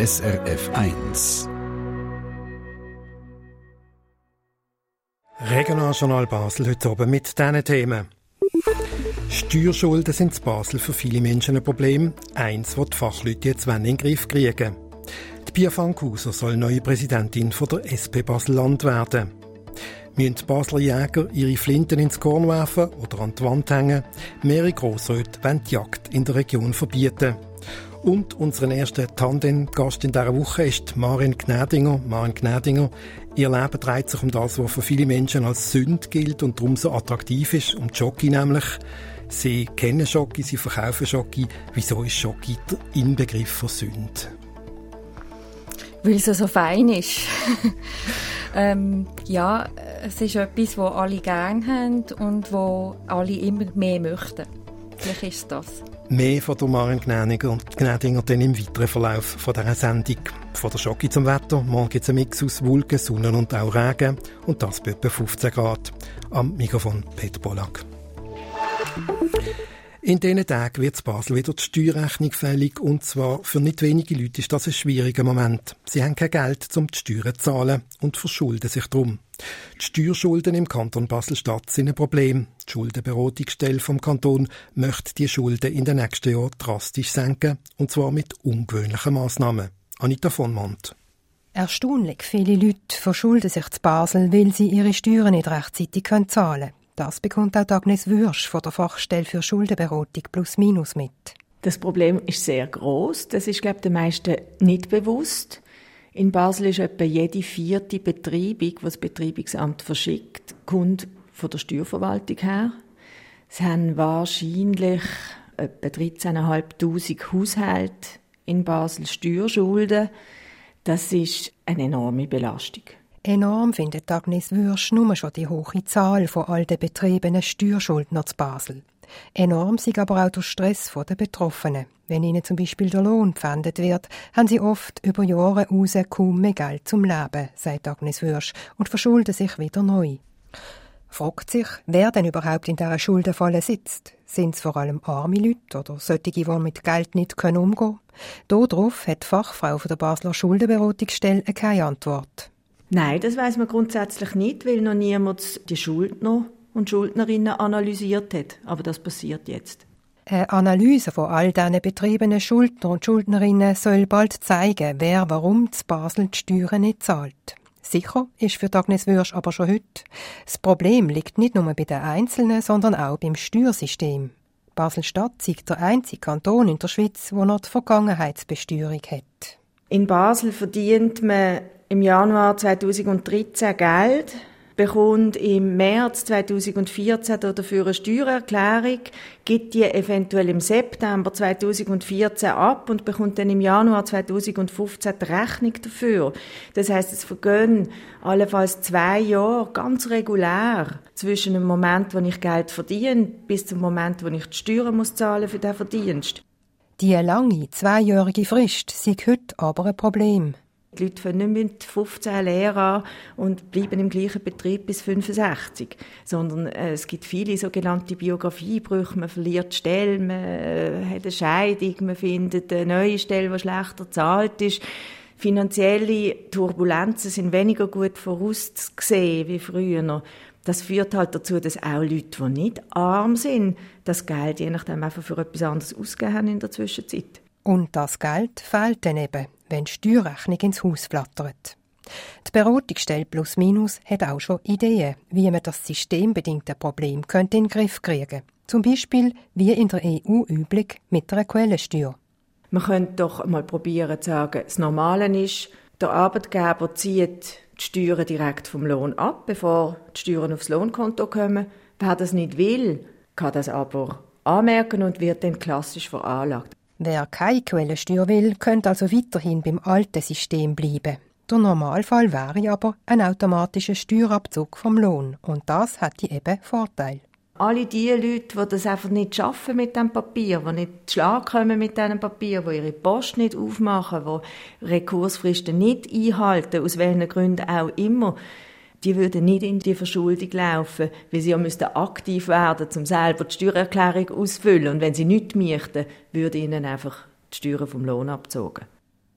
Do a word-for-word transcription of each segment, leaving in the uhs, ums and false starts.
S R F eins. Regionaljournal Basel heute oben mit diesen Themen. Steuerschulden sind in Basel für viele Menschen ein Problem. Eins, das die Fachleute jetzt in den Griff kriegen. Die Pia Fankhauser soll neue Präsidentin von der S P Basel-Land werden. Müssen die Basler Jäger ihre Flinten ins Korn werfen oder an die Wand hängen? Mehrere Grossräte wollen die Jagd in der Region verbieten. Und unseren ersten Tandem-Gast in dieser Woche ist Maren Gnädinger. Maren Gnädinger, ihr Leben dreht sich um das, was für viele Menschen als Sünde gilt und darum so attraktiv ist, um Jockey nämlich. Sie kennen Jockey, sie verkaufen Jockey. Wieso ist Jockey der Inbegriff von Sünde? Weil es so fein ist. ähm, ja, es ist etwas, das alle gerne haben und wo alle immer mehr möchten. Vielleicht ist es das. Mehr von der Maren Gnädinger und Gnädinger dann im weiteren Verlauf von dieser Sendung. Von der Schocke zum Wetter. Morgen gibt es einen Mix aus Wolken, Sonne und auch Regen. Und das bei etwa fünfzehn Grad. Am Mikrofon Peter Pollack. In diesen Tagen wird in Basel wieder die Steuerrechnung fällig. Und zwar für nicht wenige Leute ist das ein schwieriger Moment. Sie haben kein Geld, um die Steuern zu zahlen und verschulden sich darum. Die Steuerschulden im Kanton Basel-Stadt sind ein Problem. Die Schuldenberatungsstelle vom Kanton möchte die Schulden in den nächsten Jahren drastisch senken, und zwar mit ungewöhnlichen Massnahmen. Anita von Mont. Erstaunlich viele Leute verschulden sich zu Basel, weil sie ihre Steuern nicht rechtzeitig zahlen können. Das bekommt auch Agnes Würsch von der Fachstelle für Schuldenberatung plus minus mit. Das Problem ist sehr gross. Das ist, glaube ich, den meisten nicht bewusst. In Basel ist etwa jede vierte Betreibung, die das Betreibungsamt verschickt, kommt von der Steuerverwaltung her. Es haben wahrscheinlich etwa dreizehntausendfünfhundert Haushalte in Basel Steuerschulden. Das ist eine enorme Belastung. Enorm findet Agnes Würsch nur schon die hohe Zahl von all den betriebenen Steuerschuldner zu Basel. Enorm ist aber auch der Stress der Betroffenen. Wenn ihnen zum Beispiel der Lohn gepfändet wird, haben sie oft über Jahre raus kaum mehr Geld zum Leben, sagt Agnes Würsch, und verschulden sich wieder neu. Fragt sich, wer denn überhaupt in dieser Schuldenfalle sitzt. Sind es vor allem arme Leute oder solche, die mit Geld nicht umgehen können? Darauf hat die Fachfrau von der Basler Schuldenberatungsstelle keine Antwort. Nein, das weiss man grundsätzlich nicht, weil noch niemand die Schuldner und Schuldnerinnen analysiert hat. Aber das passiert jetzt. Eine Analyse von all diesen betriebenen Schuldner und Schuldnerinnen soll bald zeigen, wer warum zu Basel die Steuern nicht zahlt. Sicher ist für Agnes Würsch aber schon heute. Das Problem liegt nicht nur bei den Einzelnen, sondern auch beim Steuersystem. Basel-Stadt ist der einzige Kanton in der Schweiz, der noch die Vergangenheitsbesteuerung hat. In Basel verdient man im Januar zweitausenddreizehn Geld, bekommt im März zweitausendvierzehn dafür eine Steuererklärung, gibt die eventuell im September zweitausendvierzehn ab und bekommt dann im Januar zweitausendfünfzehn die Rechnung dafür. Das heisst, es vergehen allenfalls zwei Jahre ganz regulär zwischen dem Moment, wo ich Geld verdiene, bis zum Moment, wo ich die Steuern muss zahlen für den Verdienst. Die lange, zweijährige Frist sei heute aber ein Problem. Die Leute fangen nicht mit fünfzehn Lehren an und bleiben im gleichen Betrieb bis fünfundsechzig, sondern äh, es gibt viele sogenannte Biografiebrüche. Man verliert die Stelle, man äh, hat eine Scheidung, man findet eine neue Stelle, die schlechter bezahlt ist. Finanzielle Turbulenzen sind weniger gut vorauszusehen wie früher. Das führt halt dazu, dass auch Leute, die nicht arm sind, das Geld je nachdem einfach für etwas anderes ausgegeben haben in der Zwischenzeit. Und das Geld fehlt dann eben, wenn die Steuerrechnung ins Haus flattert. Die Beratungsstelle Plus Minus hat auch schon Ideen, wie man das systembedingte Problem könnte in den Griff kriegen könnte. Zum Beispiel wie in der E U üblich mit einer Quellensteuer. Man könnte doch mal probieren zu sagen, das Normale ist, der Arbeitgeber zieht die Steuern direkt vom Lohn ab, bevor die Steuern aufs Lohnkonto kommen. Wer das nicht will, kann das aber anmerken und wird dann klassisch veranlagt. Wer keine Quellensteuer will, könnte also weiterhin beim alten System bleiben. Der Normalfall wäre aber ein automatischer Steuerabzug vom Lohn. Und das hätte eben Vorteil. Alle die Leute, die das einfach nicht schaffen mit dem Papier, die nicht zu Schlag kommen mit diesem Papier, die ihre Post nicht aufmachen, die Rekursfristen nicht einhalten, aus welchen Gründen auch immer, die würden nicht in die Verschuldung laufen, weil sie ja müssten aktiv werden, um selber die Steuererklärung auszufüllen. Und wenn sie nichts möchten, würde ihnen einfach die Steuern vom Lohn abzogen.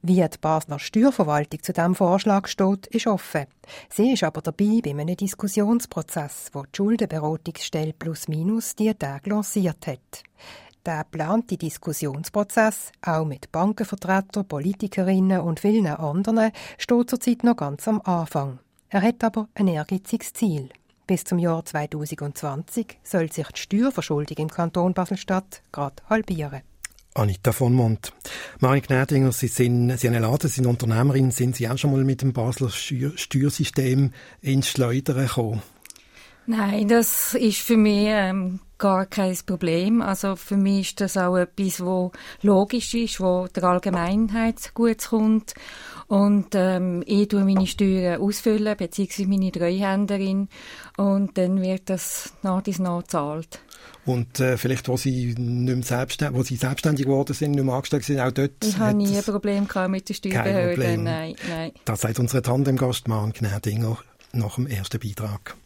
Wie die Basler Steuerverwaltung zu diesem Vorschlag steht, ist offen. Sie ist aber dabei bei einem Diskussionsprozess, wo die Schuldenberatungsstelle Plus Minus diese Tage lanciert hat. Der geplante Diskussionsprozess, auch mit Bankenvertretern, Politikerinnen und vielen anderen, steht zurzeit noch ganz am Anfang. Er hat aber ein ehrgeiziges Ziel. Bis zum Jahr zweitausendzwanzig soll sich die Steuerverschuldung im Kanton Basel-Stadt gerade halbieren. Anita von Mont. Marie Gnädinger, Sie sind, Sie haben eine Laden, Sie sind Unternehmerin. Sind Sie auch schon mal mit dem Basler Steuersystem ins Schleudern gekommen? Nein, das ist für mich ähm, gar kein Problem. Also für mich ist das auch etwas, was logisch ist, was der Allgemeinheit gut kommt. Und ähm, ich tue meine Steuern ausfüllen, beziehungsweise meine Treuhänderin. Und dann wird das nach dies nach gezahlt. Und äh, vielleicht, wo Sie, nicht mehr selbstständig, wo Sie selbstständig geworden sind, nicht mehr angestellt sind, auch dort... Ich habe nie ein Problem gehabt mit der Steuerbehörde. Nein, nein. Das sagt unsere Tandemgast Maren Gnädinger nach dem ersten Beitrag.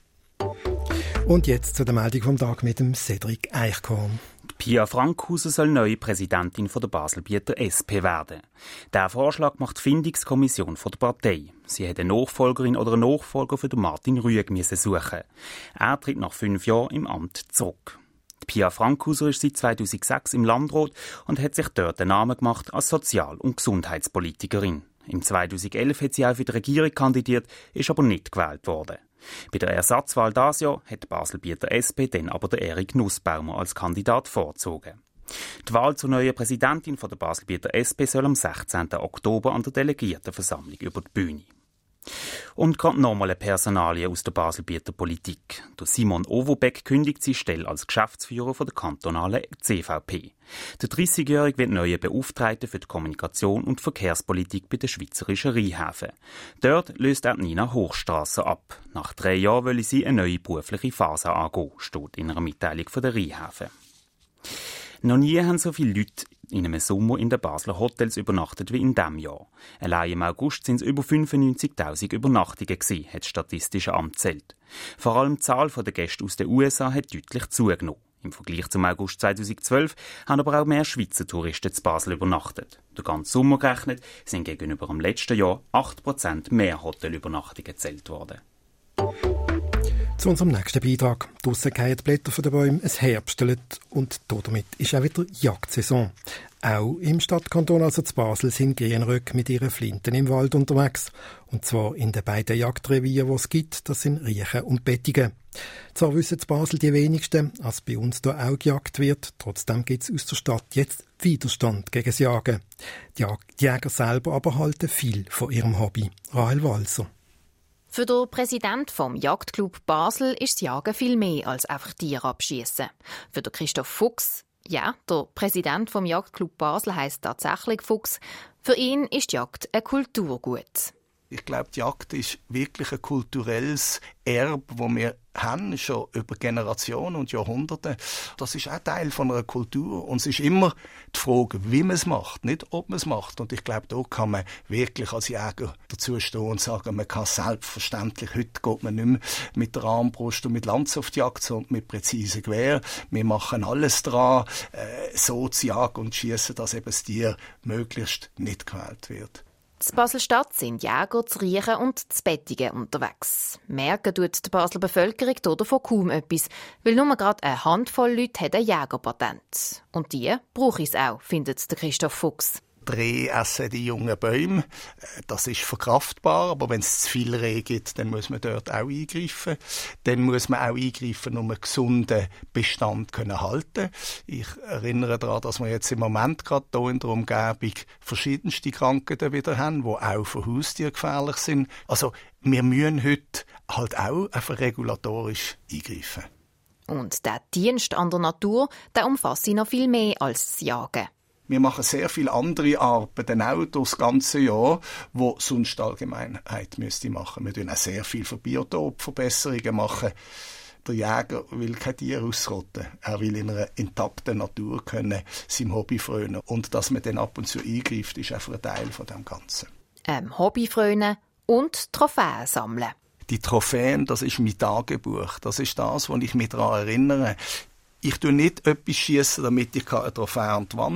Und jetzt zu der Meldung vom Tag mit dem Cedric Eichkorn. Pia Frankhauser soll neue Präsidentin von der Baselbieter S P werden. Der Vorschlag macht die Findungskommission von der Partei. Sie hat eine Nachfolgerin oder einen Nachfolger für Martin Rüegg suchen. Er tritt nach fünf Jahren im Amt zurück. Pia Frankhauser ist seit zweitausendsechs im Landrat und hat sich dort den Namen gemacht als Sozial- und Gesundheitspolitikerin. Im zweitausendelf hat sie auch für die Regierung kandidiert, ist aber nicht gewählt worden. Bei der Ersatzwahl dieses Jahr hat die Baselbieter S P dann aber den Erik Nussbaumer als Kandidat vorgezogen. Die Wahl zur neuen Präsidentin von der Baselbieter S P soll am sechzehnten Oktober an der Delegiertenversammlung über die Bühne. Und gerade nochmal eine Personalie aus der Baselbieter Politik. Der Simon Owobeck kündigt seine Stelle als Geschäftsführer von der kantonalen C V P. Der dreißigjährige wird neuer Beauftragter für die Kommunikation und Verkehrspolitik bei den Schweizerischen Rheinhäfen. Dort löst er Nina Hochstrasser ab. Nach drei Jahren will sie eine neue berufliche Phase angehen, steht in einer Mitteilung von der Rheinhäfen. Noch nie haben so viele Leute in einem Sommer in den Basler Hotels übernachtet wie in diesem Jahr. Allein im August sind es über fünfundneunzigtausend Übernachtungen gewesen, hat das Statistische Amt gezählt. Vor allem die Zahl der Gäste aus den U S A hat deutlich zugenommen. Im Vergleich zum August zweitausendzwölf haben aber auch mehr Schweizer Touristen zu Basel übernachtet. Der ganze Sommer gerechnet sind gegenüber dem letzten Jahr acht Prozent mehr Hotelübernachtungen gezählt worden. Zu unserem nächsten Beitrag. Draussen fallen die Blätter von den Bäumen, es herbstelt und damit ist auch wieder Jagdsaison. Auch im Stadtkanton, also zu Basel, sind Gähnröcke mit ihren Flinten im Wald unterwegs. Und zwar in den beiden Jagdrevieren, die es gibt, das sind Riechen und Bettigen. Zwar wissen zu Basel die wenigsten, als bei uns hier auch gejagt wird, trotzdem gibt es aus der Stadt jetzt Widerstand gegen das Jagen. Die Jäger selber aber halten viel von ihrem Hobby. Rahel Walser. Für den Präsidenten vom Jagdclub Basel ist das Jagen viel mehr als einfach Tiere abschiessen. Für den Christoph Fuchs, ja, der Präsident vom Jagdclub Basel heisst tatsächlich Fuchs, für ihn ist die Jagd ein Kulturgut. Ich glaube, die Jagd ist wirklich ein kulturelles Erbe, das wir haben, schon über Generationen und Jahrhunderte. Das ist auch Teil von einer Kultur. Und es ist immer die Frage, wie man es macht, nicht ob man es macht. Und ich glaube, da kann man wirklich als Jäger dazu stehen und sagen, man kann selbstverständlich, heute geht man nicht mehr mit der Armbrust und mit Lanze auf die Jagd, sondern mit präzisen Gewehr. Wir machen alles dran, äh, so zu jagen und schießen, dass eben das Tier möglichst nicht gewählt wird. In Basel-Stadt sind Jäger, zu Riechen und zu Bettigen unterwegs. Merken tut die Basler Bevölkerung davon kaum etwas, weil nur gerade eine Handvoll Leute hat ein Jägerpatent. Und die brauche ich auch, findet der Christoph Fuchs. Reh essen die jungen Bäume. Das ist verkraftbar, aber wenn es zu viel Reh gibt, dann muss man dort auch eingreifen. Dann muss man auch eingreifen, um einen gesunden Bestand zu halten. Ich erinnere daran, dass wir jetzt im Moment gerade hier in der Umgebung verschiedenste Krankheiten wieder haben, die auch für Haustiere gefährlich sind. Also wir müssen heute halt auch einfach regulatorisch eingreifen. Und der Dienst an der Natur, der umfasst noch viel mehr als das Jagen. Wir machen sehr viele andere Arbeiten, auch durch das ganze Jahr, die sonst die Allgemeinheit müsste machen. Wir tun auch sehr viel für Biotopverbesserungen machen. Der Jäger will kein Tier ausrotten. Er will in einer intakten Natur können seinem Hobby frönen. Und dass man dann ab und zu eingreift, ist einfach ein Teil von dem Ganzen. Ähm, Hobby frönen und Trophäen sammeln. Die Trophäen, das ist mein Tagebuch. Das ist das, was ich mich daran erinnere. Ich tue nicht etwas schiessen, damit ich eine Trophäe an die Wand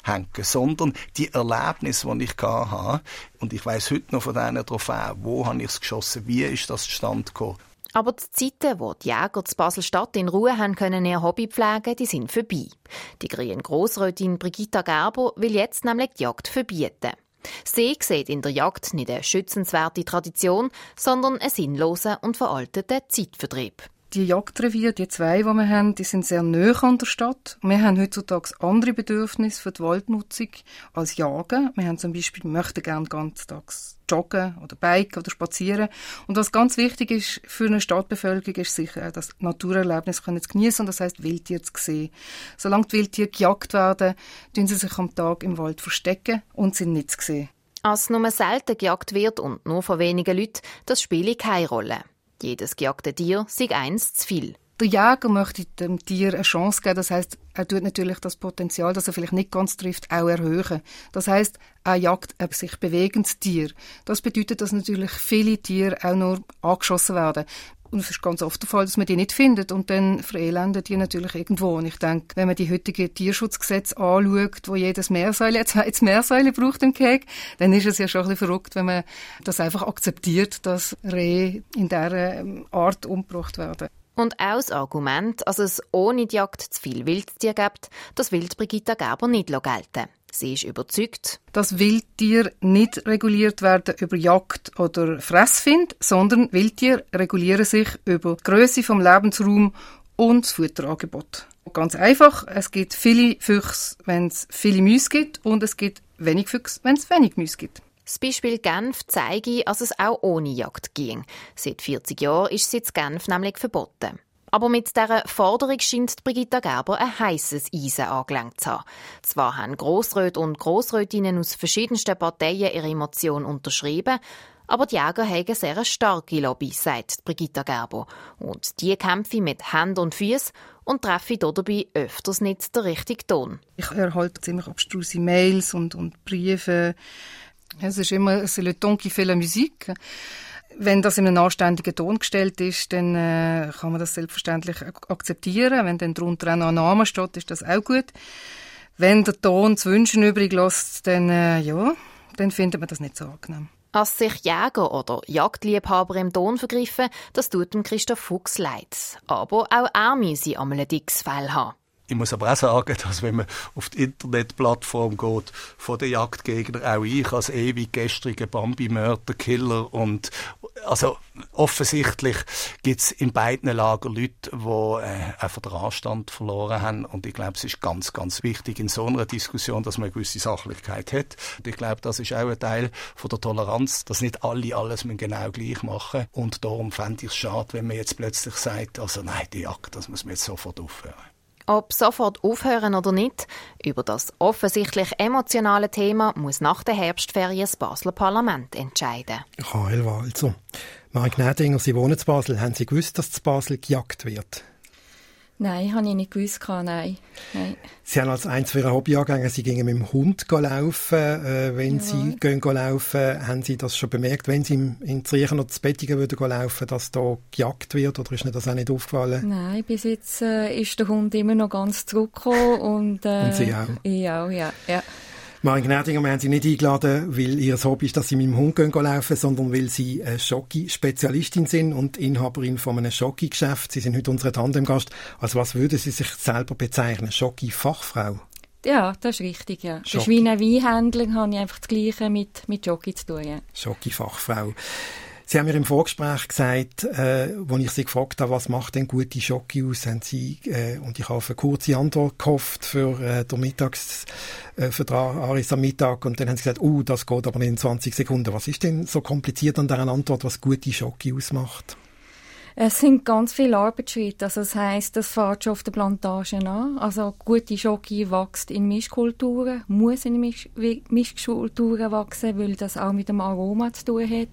hängen, sondern die Erlebnisse, die ich hatte. Und ich weiss heute noch von diesen Trophäen, wo habe ich es geschossen, wie ist das zustande gekommen. Aber die Zeiten, wo die Jäger zu Basel-Stadt in Ruhe haben können ihr Hobby pflegen, die sind vorbei. Die grüne Grossrätin Brigitta Gerber will jetzt nämlich die Jagd verbieten. Sie sieht in der Jagd nicht eine schützenswerte Tradition, sondern einen sinnlosen und veralteten Zeitvertrieb. Die Jagdreviere, die zwei, die wir haben, die sind sehr nahe an der Stadt. Wir haben heutzutage andere Bedürfnisse für die Waldnutzung als Jagen. Wir haben zum Beispiel, wir möchten gerne ganztags joggen oder biken oder spazieren. Und was ganz wichtig ist für eine Stadtbevölkerung, ist sicher auch, das Naturerlebnis zu geniessen, und das heisst, Wildtiere zu sehen. Solange die Wildtiere gejagt werden, tun sie sich am Tag im Wald verstecken und sind nicht zu sehen. Als nur selten gejagt wird und nur von wenigen Leuten, das spielt keine Rolle. Jedes gejagte Tier sei eins zu viel. Der Jäger möchte dem Tier eine Chance geben. Das heisst, er tut natürlich das Potenzial, das er vielleicht nicht ganz trifft, auch erhöhen. Das heisst, er jagt ein sich bewegendes Tier. Das bedeutet, dass natürlich viele Tiere auch nur angeschossen werden. Und es ist ganz oft der Fall, dass man die nicht findet. Und dann verelenden die natürlich irgendwo. Und ich denke, wenn man die heutigen Tierschutzgesetze anschaut, wo jedes Meersäule ein zweites Meersäule braucht im Gehege, dann ist es ja schon ein bisschen verrückt, wenn man das einfach akzeptiert, dass Rehe in dieser Art umgebracht werden. Und auch das Argument, dass es ohne die Jagd zu viel Wildtier gibt, das will Brigitta Gerber nicht gelten. Sie ist überzeugt, dass Wildtiere nicht reguliert werden über Jagd oder Fressfind, sondern Wildtiere regulieren sich über die Grösse vom Lebensraum und das Futterangebot. Ganz einfach, es gibt viele Füchse, wenn es viele Mäuse gibt, und es gibt wenig Füchse, wenn es wenig Mäuse gibt. Das Beispiel Genf zeige, dass es auch ohne Jagd ging. Seit vierzig Jahren ist sie in Genf nämlich verboten. Aber mit dieser Forderung scheint Brigitta Gerber ein heisses Eisen angelenkt zu haben. Zwar haben Grossräte und Grossrätinnen aus verschiedensten Parteien ihre Emotion unterschrieben, aber die Jäger haben eine sehr starke Lobby, sagt Brigitta Gerber. Und die kämpfe mit Händen und Füßen und treffe dabei öfters nicht den richtigen Ton. Ich erhalte ziemlich abstruse Mails und, und Briefe. Es ist immer «c'est le ton qui fait la musique». Wenn das in einem anständigen Ton gestellt ist, dann äh, kann man das selbstverständlich ak- akzeptieren. Wenn dann darunter auch noch ein Name steht, ist das auch gut. Wenn der Ton zu wünschen übrig lässt, dann, äh, ja, dann findet man das nicht so angenehm. Dass sich Jäger oder Jagdliebhaber im Ton vergreifen, das tut dem Christoph Fuchs leid. Aber auch er müsse einmal ein dickes Fell haben. Ich muss aber auch sagen, dass wenn man auf die Internetplattform geht, von den Jagdgegnern, auch ich als ewig gestriger Bambi-Mörder-Killer, und also offensichtlich gibt es in beiden Lagern Leute, die äh, einfach den Anstand verloren haben, und ich glaube, es ist ganz, ganz wichtig in so einer Diskussion, dass man eine gewisse Sachlichkeit hat. Und ich glaube, das ist auch ein Teil von der Toleranz, dass nicht alle alles genau gleich machen, und darum fände ich es schade, wenn man jetzt plötzlich sagt, also nein, die Jagd, das muss man jetzt sofort aufhören. Ob sofort aufhören oder nicht, über das offensichtlich emotionale Thema muss nach der Herbstferien das Basler Parlament entscheiden. Kael Walzer. Marek Gnädinger, Sie wohnen in Basel. Haben Sie gewusst, dass in Basel gejagt wird? Nein, habe ich nicht gewusst. Nein. Nein. Sie haben als eins für Ihr Hobby angegangen, Sie gingen mit dem Hund laufen. Äh, wenn ja. Sie gehen laufen, haben Sie das schon bemerkt, wenn Sie in Zürich oder in Bettigen würden laufen, dass da gejagt wird? Oder ist Ihnen das auch nicht aufgefallen? Nein, bis jetzt äh, ist der Hund immer noch ganz zurückgekommen. Und, äh, und Sie auch? Ich auch, ja. ja. Marek Gnädinger, wir haben Sie nicht eingeladen, weil Ihr Hobby ist, dass Sie mit dem Hund gehen laufen, sondern weil Sie eine Schoki-Spezialistin sind und Inhaberin von einem Schoki-Geschäft. Sie sind heute unsere Tandemgast. Also was würden Sie sich selber bezeichnen? Schoki-Fachfrau? Ja, das ist richtig, ja. Schoki. Das ist wie ein Weinhändler, habe ich einfach das Gleiche mit, mit Schoki zu tun, ja. Schoki-Fachfrau. Sie haben mir im Vorgespräch gesagt, äh, als ich Sie gefragt habe, was macht denn gute Schoki aus, haben Sie, äh, und ich habe auf eine kurze Antwort gehofft für äh, den Mittags, äh, für den Aris am Mittag, und dann haben Sie gesagt, oh, das geht aber nicht in zwanzig Sekunden. Was ist denn so kompliziert an dieser Antwort, was gute Schoki ausmacht? Es sind ganz viele Arbeitsschritte. Also das heisst, das fängt schon auf der Plantage an. Also gute Schoki wächst in Mischkulturen, muss in Misch- Mischkulturen wachsen, weil das auch mit dem Aroma zu tun hat.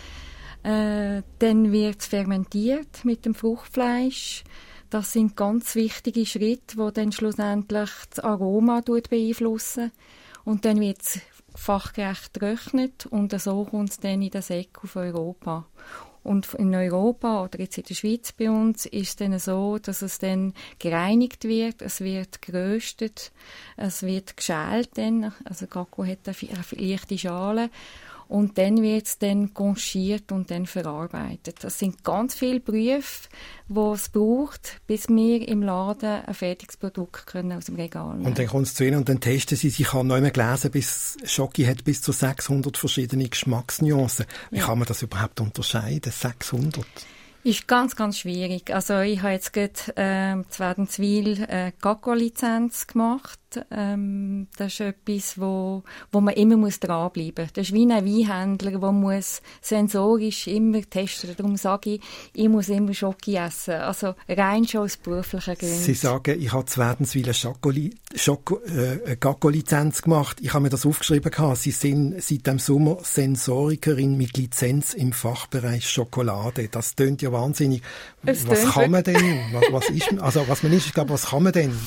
Äh, dann wird es fermentiert mit dem Fruchtfleisch. Das sind ganz wichtige Schritte, die dann schlussendlich das Aroma beeinflussen. Und dann wird es fachgerecht getrocknet und so kommt es dann in den Säck auf Europa. Und in Europa oder jetzt in der Schweiz bei uns ist es dann so, dass es dann gereinigt wird, es wird geröstet, es wird geschält dann, also Kakao hat eine leichte Schale. Und dann wird es dann conchiert und dann verarbeitet. Das sind ganz viele Berufe, die es braucht, bis wir im Laden ein fertiges Produkt können aus dem Regal nehmen. Und dann kommt es zu Ihnen und dann testen Sie, ich habe noch einmal gelesen, bis Schoki hat bis zu sechshundert verschiedene Geschmacksnuancen. Wie ja. kann man das überhaupt unterscheiden, sechshundert? Ist ganz, ganz schwierig. Also ich habe jetzt gerade ähm, zu Wädenswil eine Kakao-Lizenz gemacht. Ähm, das ist etwas, wo, wo man immer muss dranbleiben muss. Das ist wie ein Weinhändler, der muss sensorisch immer testen. Darum sage ich, ich muss immer Schoki essen. Also rein schon aus beruflichen Gründen. Sie sagen, ich habe zu Wädenswil eine Kakao-Lizenz gemacht. Ich habe mir das aufgeschrieben. Sie sind seit dem Sommer Sensorikerin mit Lizenz im Fachbereich Schokolade. Das tönt ja wahnsinnig. Es was kann man denn? Was, was ist, also was man ist, ich glaube, was kann man denn?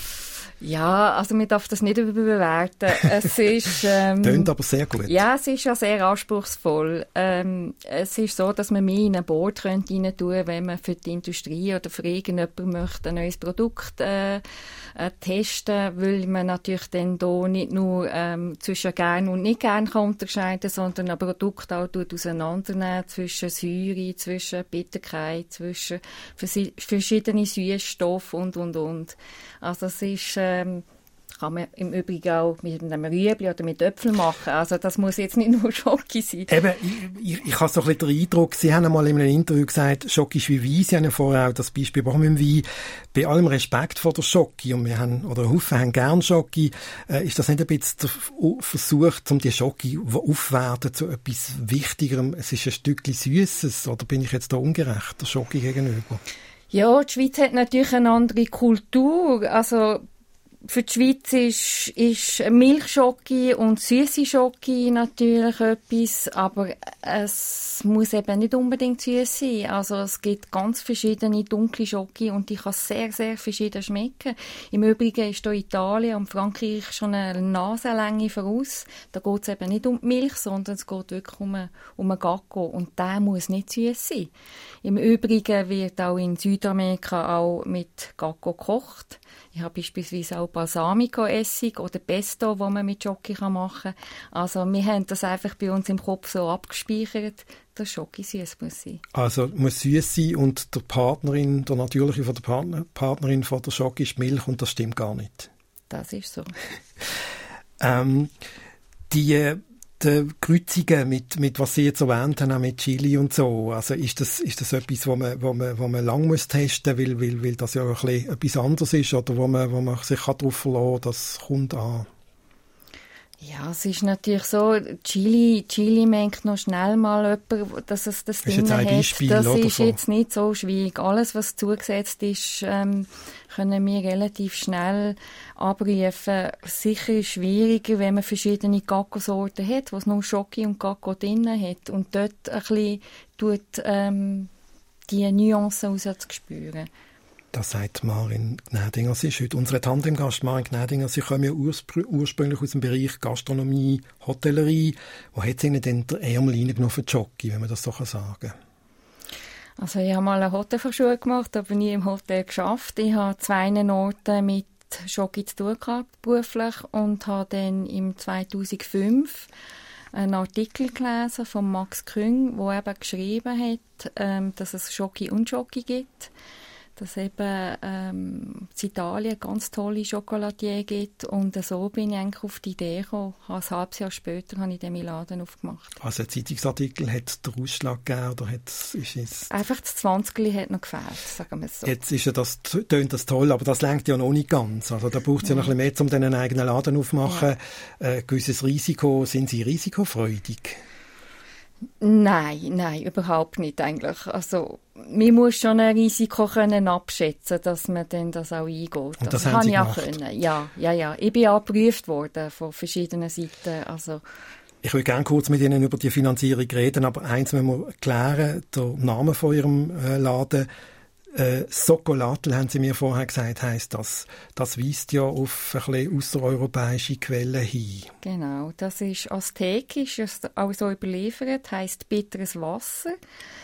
Ja, also man darf das nicht überbewerten. Es ist... Ähm, Tönt aber sehr gut. Ja, es ist ja sehr anspruchsvoll. Ähm, es ist so, dass man mehr in ein Board rein tun könnte, wenn man für die Industrie oder für irgendjemanden möchte ein neues Produkt äh, äh, testen, weil man natürlich dann da nicht nur ähm, zwischen gern und nicht gern kann unterscheiden, sondern ein Produkt auch auseinandernehmen zwischen Säure, zwischen Bitterkeit, zwischen vers- verschiedene Süßstoffe und, und, und. Also es ist... Ähm, kann man im Übrigen auch mit einem Rüebli oder mit Äpfeln machen. Also das muss jetzt nicht nur Schoki sein. Eben, ich, ich, ich habe so ein bisschen den Eindruck, Sie haben einmal in einem Interview gesagt, Schoki ist wie Wein. Sie haben ja vorher auch das Beispiel mit dem Wein. Bei allem Respekt vor der Schoki, und wir haben, oder Haufen haben gern Schoki, äh, ist das nicht ein bisschen der Versuch, um die Schoki aufzuwerten zu etwas Wichtigerem? Es ist ein Stückchen Süßes, oder bin ich jetzt da ungerecht der Schoki gegenüber? Ja, die Schweiz hat natürlich eine andere Kultur. Also für die Schweiz ist, ist Milchschoki und süße Schoki natürlich etwas, aber es muss eben nicht unbedingt süß sein. Also es gibt ganz verschiedene dunkle Schoki und die kann sehr, sehr verschieden schmecken. Im Übrigen ist da Italien und Frankreich schon eine Nasenlänge voraus. Da geht es eben nicht um die Milch, sondern es geht wirklich um einen, um einen Kakao und der muss nicht süß sein. Im Übrigen wird auch in Südamerika auch mit Kakao gekocht. Ich habe beispielsweise auch Balsamico-Essig oder Pesto, das man mit Schoki machen kann. Also wir haben das einfach bei uns im Kopf so abgespeichert, dass Schoki süß muss sein. Also muss süß sein und der Partnerin, der natürliche von der Partner, Partnerin von der Schoki ist Milch und das stimmt gar nicht. Das ist so. ähm, die Die Kreuzungen mit, mit, was Sie jetzt erwähnt haben, auch mit Chili und so, also ist das, ist das etwas, wo man, wo man, wo man lang muss testen, weil, weil, weil das ja ein bisschen etwas anderes ist, oder wo man, wo man sich darauf verlassen kann, das kommt an? Ja, es ist natürlich so, Chili, Chili mengt noch schnell mal jemand, dass es das drin hat. Beispiel, das oder ist so? Jetzt nicht so schwierig. Alles, was zugesetzt ist, ähm, können wir relativ schnell abrufen. Sicher ist es schwieriger, wenn man verschiedene Kakao-Sorten hat, wo es nur Schoki und Kakao drin hat und dort ein bisschen tut, ähm, die Nuancen rauszuspüren. Das sagt Marin Gnädinger. Sie ist heute unsere Tandemgast, Marin Gnädinger. Sie kommen ja urspr- ursprünglich aus dem Bereich Gastronomie, Hotellerie. Wo hat sie Ihnen denn den Ärmel reingenommen für die Schoki, wenn man das so sagen kann? Also ich habe mal eine Hotelfachschule gemacht, aber nie im Hotel geschafft. Ich habe zwei Orten mit Schoki zu tun gehabt, beruflich, und habe dann im zweitausendfünf einen Artikel gelesen von Max Küng, der eben geschrieben hat, ähm, dass es Schoki und Schoki gibt. Dass eben ähm, in Italien ganz tolle Chocolatier gibt. Und so bin ich eigentlich auf die Idee gekommen. Ein halbes Jahr später habe ich den Laden aufgemacht. Also ein Zeitungsartikel hat den Ausschlag gegeben, oder hat, ist es... Einfach das zwanzigli hat noch gefehlt, sagen wir es so. Jetzt ist ja das, tönt das toll, aber das reicht ja noch nicht ganz. Also da braucht es ja noch ein bisschen mehr, um den eigenen Laden aufzumachen. Ja. Äh, gewisses Risiko. Sind Sie risikofreudig? Nein, nein, überhaupt nicht eigentlich. Also, man muss schon ein Risiko können abschätzen, dass man dann das auch eingeht. Und das also, haben Sie ich auch gemacht? können. Ja, ja, ja. Ich bin auch geprüft worden von verschiedenen Seiten. Also, ich würde gerne kurz mit Ihnen über die Finanzierung reden, aber eins müssen wir klären, der Name von Ihrem äh, Laden, Äh, Sokolatl, haben Sie mir vorher gesagt, heisst das. Das weist ja auf ein bisschen aussereuropäische Quellen hin. Genau, das ist aztekisch, ist auch so überliefert, heisst bitteres Wasser.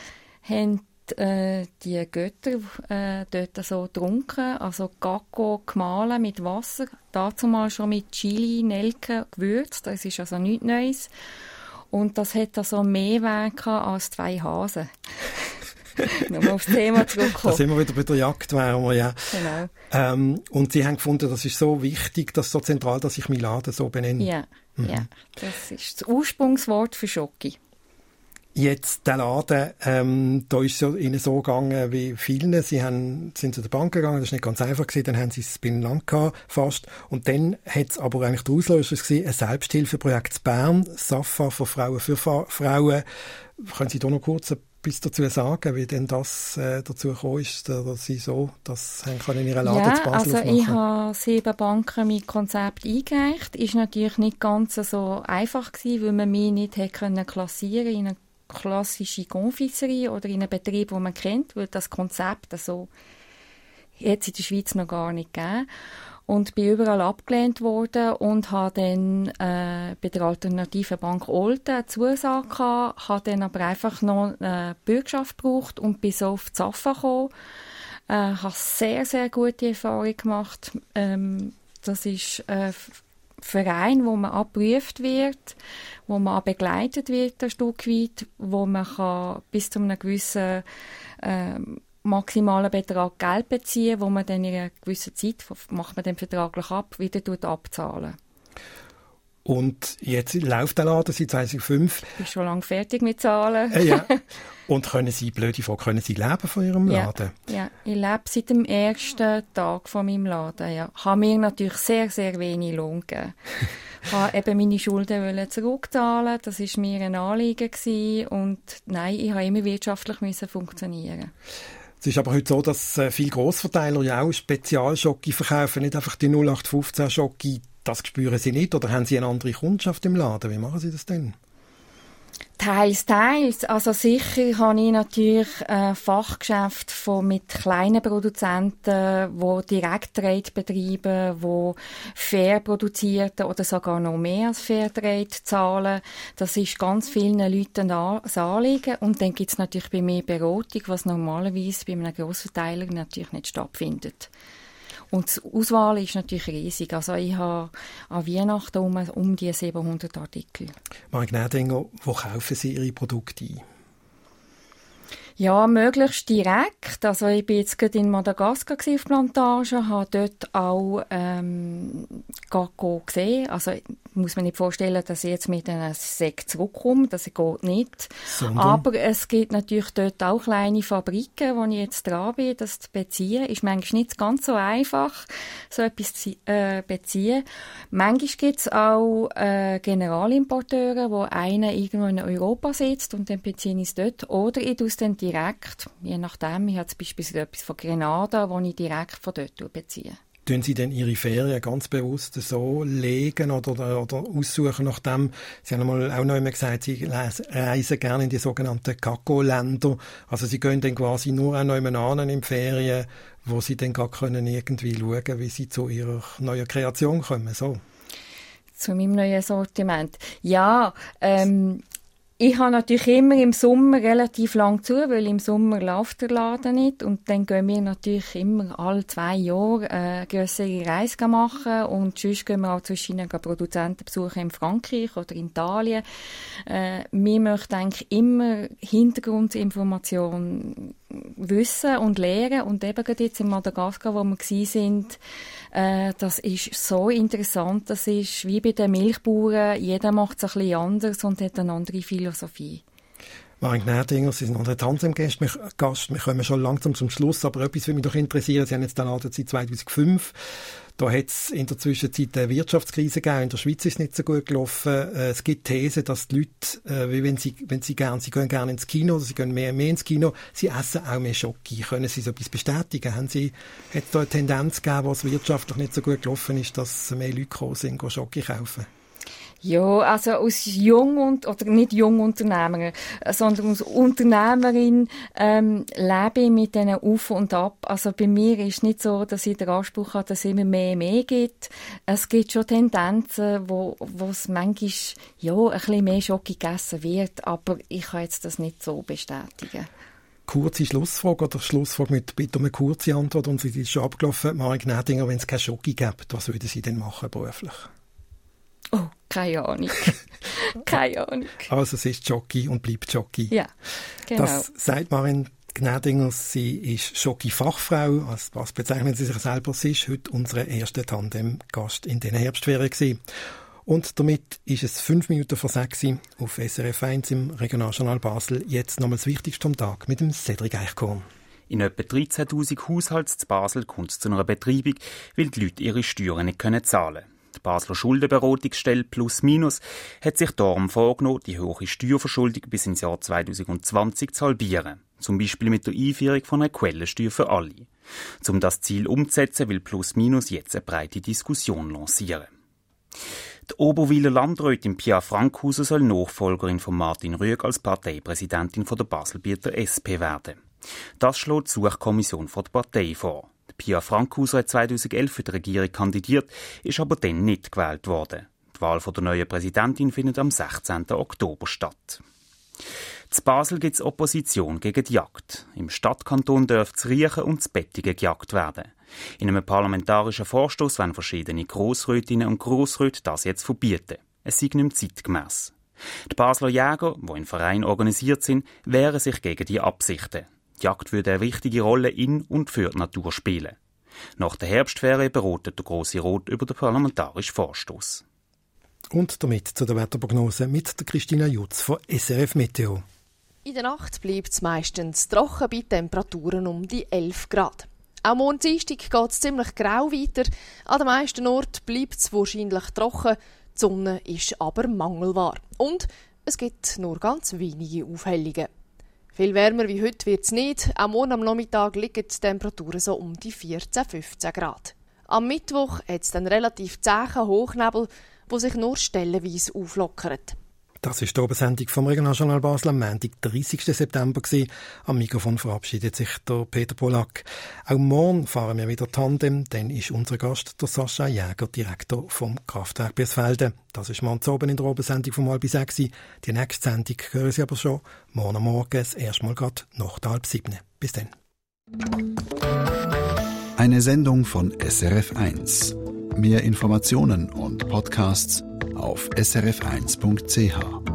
haben äh, die Götter äh, dort so getrunken, also Gacko gemahlen mit Wasser, dazu mal schon mit Chili, Nelken gewürzt, das ist also nichts Neues. Und das hat also mehr Wert als zwei Hasen. Nochmal aufs Thema zurückkommen. Da sind wir wieder bei der Jagd, wären wir, ja. Genau. Ähm, und Sie haben gefunden, das ist so wichtig, das ist so zentral, dass ich meinen Laden so benenne. Ja, mhm. ja, das ist das Ursprungswort für Schoki. Jetzt der Laden, ähm, da ist es Ihnen so gegangen wie vielen. Sie haben, sind zu der Bank gegangen, das war nicht ganz einfach gewesen, dann haben Sie es Binnenland gehabt, fast. Und dann hat es aber eigentlich der Auslöser gewesen, ein Selbsthilfeprojekt in Bern, Safa für Frauen für Fa- Frauen. Können Sie da noch kurz etwas dazu sagen, wie denn das äh, dazu gekommen ist, dass Sie so das haben können in Ihren Laden ja, zu Basel also aufmachen? Ich habe sieben Banken mein Konzept eingereicht. Ist natürlich nicht ganz so einfach gewesen, weil man mich nicht hätte können klassieren in eine klassische Confiserie oder in einen Betrieb, den man kennt, weil das Konzept also jetzt in der Schweiz noch gar nicht gegeben. Und bin überall abgelehnt worden und habe dann äh, bei der Alternativen Bank Olten eine Zusage gehabt, habe dann aber einfach noch eine Bürgschaft gebraucht und bin so auf die Safa gekommen. Äh, habe sehr, sehr gute Erfahrungen gemacht. Ähm, das ist ein Verein, wo man abgeprüft wird, wo man auch begleitet wird ein Stück weit, wo man kann bis zu einem gewissen äh, maximalen Betrag Geld beziehen, wo man dann in einer gewissen Zeit, macht man den vertraglich ab, wieder abzahlen. Und jetzt läuft der Laden seit zweitausendfünf. Ich bin schon lange fertig mit Zahlen. Äh, ja. Und können Sie, blöde Frage, können Sie leben von Ihrem Laden? Ja, ja, ich lebe seit dem ersten Tag von meinem Laden. Ja. Ich habe mir natürlich sehr, sehr wenig Lohn gegeben. Ich wollte eben meine Schulden zurückzahlen. Das war mir ein Anliegen gewesen. Und nein, ich musste immer wirtschaftlich müssen funktionieren. Es ist aber heute so, dass äh, viele Grossverteiler ja auch Spezialschocke verkaufen, nicht einfach die null acht fünfzehn Schocke. Das spüren Sie nicht oder haben Sie eine andere Kundschaft im Laden? Wie machen Sie das denn? Teils, teils. Also sicher habe ich natürlich äh, Fachgeschäfte von mit kleinen Produzenten, die Direkttrade betreiben, die fair produzierten oder sogar noch mehr als Fairtrade zahlen. Das ist ganz vielen Leuten das Anliegen. Und dann gibt es natürlich bei mir Beratung, was normalerweise bei einem Grossverteiler natürlich nicht stattfindet. Und die Auswahl ist natürlich riesig. Also ich habe an Weihnachten um, um die siebenhundert Artikel. Marek Gnädinger, wo kaufen Sie Ihre Produkte ein? Ja, möglichst direkt. Also ich bin jetzt gerade in Madagaskar auf Plantage, habe dort auch ähm, Gacko gesehen. Also muss man nicht vorstellen, dass ich jetzt mit einem Sekt zurückkomme, das geht nicht. Sondern? Aber es gibt natürlich dort auch kleine Fabriken, wo ich jetzt dran bin, das zu beziehen. Ist manchmal nicht ganz so einfach, so etwas zu äh, beziehen. Manchmal gibt es auch äh, Generalimporteure, wo einer irgendwo in Europa sitzt und dann beziehe ich es dort. Oder ich tue es dann direkt, je nachdem. Ich habe zum Beispiel etwas von Grenada, das ich direkt von dort beziehe. Tun Sie denn Ihre Ferien ganz bewusst so legen oder, oder, oder aussuchen nach dem? Sie haben einmal auch noch immer gesagt, Sie reisen gerne in die sogenannten Kakao-Länder. Also Sie gehen dann quasi nur auch noch immer an in Ferien, wo Sie dann gar können irgendwie schauen, wie Sie zu Ihrer neuen Kreation kommen. So. Zu meinem neuen Sortiment. Ja, ähm, ich habe natürlich immer im Sommer relativ lang zu, weil im Sommer läuft der Laden nicht. Und dann gehen wir natürlich immer alle zwei Jahre äh, grössere Reise machen. Und sonst gehen wir auch zwischen ihnen Produzenten besuchen in Frankreich oder in Italien. Äh, wir möchten eigentlich immer Hintergrundinformationen wissen und lernen. Und eben gerade jetzt in Madagaskar, wo wir waren, äh, das ist so interessant. Das ist wie bei den Milchbauern. Jeder macht es ein bisschen anders und hat eine andere Philosophie. Marek Gnädinger, Sie sind unser Tandem-Gast. Wir, Gast. wir kommen schon langsam zum Schluss, aber etwas würde mich doch interessieren. Sie haben jetzt den Laden seit zweitausendfünf. Da hat es in der Zwischenzeit eine Wirtschaftskrise gegeben. In der Schweiz ist es nicht so gut gelaufen. Es gibt Thesen, dass die Leute, wie wenn sie, wenn sie gern, sie gehen gerne ins Kino, oder sie gehen mehr, mehr ins Kino, sie essen auch mehr Schoki. Können Sie so etwas bestätigen? Haben Sie, hat es da eine Tendenz gegeben, wo es wirtschaftlich nicht so gut gelaufen ist, dass mehr Leute gekommen sind, Schoki kaufen? Ja, also als Jung und oder nicht Jungunternehmer, sondern als Unternehmerin ähm, lebe ich mit denen auf und ab. Also bei mir ist es nicht so, dass ich den Anspruch habe, dass es immer mehr mehr gibt. Es gibt schon Tendenzen, wo wo es manchmal ja ein bisschen mehr Schoki gegessen wird, aber ich kann jetzt das nicht so bestätigen. kurze Schlussfrage oder Schlussfrage mit bitte um eine kurze Antwort und sie ist schon abgelaufen. Marin Gnädinger, wenn es keine Schoki gibt, was würden Sie denn machen beruflich? Oh, keine Ahnung. keine Ahnung. Also es ist Jockey und bleibt Jockey. Ja, genau. Das sagt Marin Gnädinger, sie ist Jockey-Fachfrau. Also was bezeichnen sie sich selber? Sie ist heute unser erster Tandem-Gast in den Herbstferien gewesen. Und damit ist es fünf Minuten vor sechs auf S R F eins im Regionaljournal Basel. Jetzt nochmal das Wichtigste am Tag mit dem Cedric Eichkorn. In etwa dreizehntausend Haushalten zu Basel kommt es zu einer Betreibung, weil die Leute ihre Steuern nicht zahlen können. Die Basler Schuldenberatungsstelle Plus Minus hat sich darum vorgenommen, die hohe Steuerverschuldung bis ins Jahr zwanzig zwanzig zu halbieren. Zum Beispiel mit der Einführung von einer Quellensteuer für alle. Um das Ziel umzusetzen, will Plus Minus jetzt eine breite Diskussion lancieren. Die Oberwiler Landrätin Pia Frankhauser soll Nachfolgerin von Martin Rüegg als Parteipräsidentin von der Baselbieter S P werden. Das schlägt die Suchkommission von der Partei vor. Pia Frankhauser hat zweitausendelf für die Regierung kandidiert, ist aber dann nicht gewählt worden. Die Wahl von der neuen Präsidentin findet am sechzehnten Oktober statt. In Basel gibt es Opposition gegen die Jagd. Im Stadtkanton dürfen das Riechen und das Bettigen gejagt werden. In einem parlamentarischen Vorstoß wollen verschiedene Grossrätinnen und Grossräte das jetzt verbieten. Es sei nicht mehr zeitgemäss. Die Basler Jäger, die in Vereinen organisiert sind, wehren sich gegen die Absichten. Die Jagd würde eine wichtige Rolle in und für die Natur spielen. Nach der Herbstferien beratet der Grosse Rat über den parlamentarischen Vorstoß. Und damit zu der Wetterprognose mit der Christina Jutz von S R F Meteo. In der Nacht bleibt es meistens trocken bei Temperaturen um die elf Grad. Auch morgen Dienstag geht es ziemlich grau weiter. An den meisten Orten bleibt es wahrscheinlich trocken. Die Sonne ist aber mangelbar. Und es gibt nur ganz wenige Aufhellungen. Viel wärmer wie heute wird es nicht. Auch morgen am Nachmittag liegen die Temperaturen so um die vierzehn, fünfzehn Grad. Am Mittwoch hat es dann relativ zähen Hochnebel, wo sich nur stellenweise auflockert. Das ist die Obersendung vom Regionaljournal Basel am Montag, dreißigsten September gewesen. Am Mikrofon verabschiedet sich der Peter Polak. Auch morgen fahren wir wieder Tandem, dann ist unser Gast der Sascha Jäger, Direktor vom Kraftwerk Birsfelden. Das ist morgen oben in der Obersendung von halb sechs. Die nächste Sendung hören Sie aber schon morgen Morgen, das erste Mal gerade nach der halb sieben. Bis dann. Eine Sendung von S R F eins. Mehr Informationen und Podcasts auf s r f eins punkt c h.